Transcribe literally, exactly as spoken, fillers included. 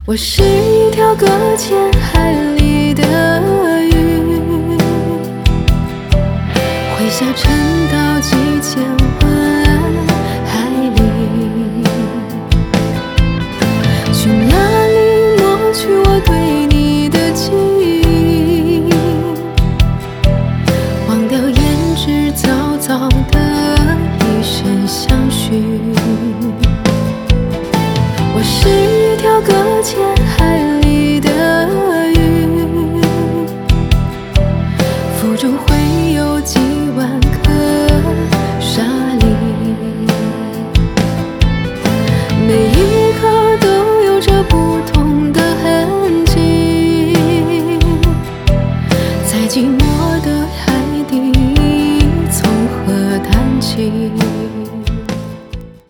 我是一条搁浅海里的鱼，会下沉到几千万海里，去哪里抹去我对你的记忆，忘掉胭脂早早的一身相许。我是一条搁浅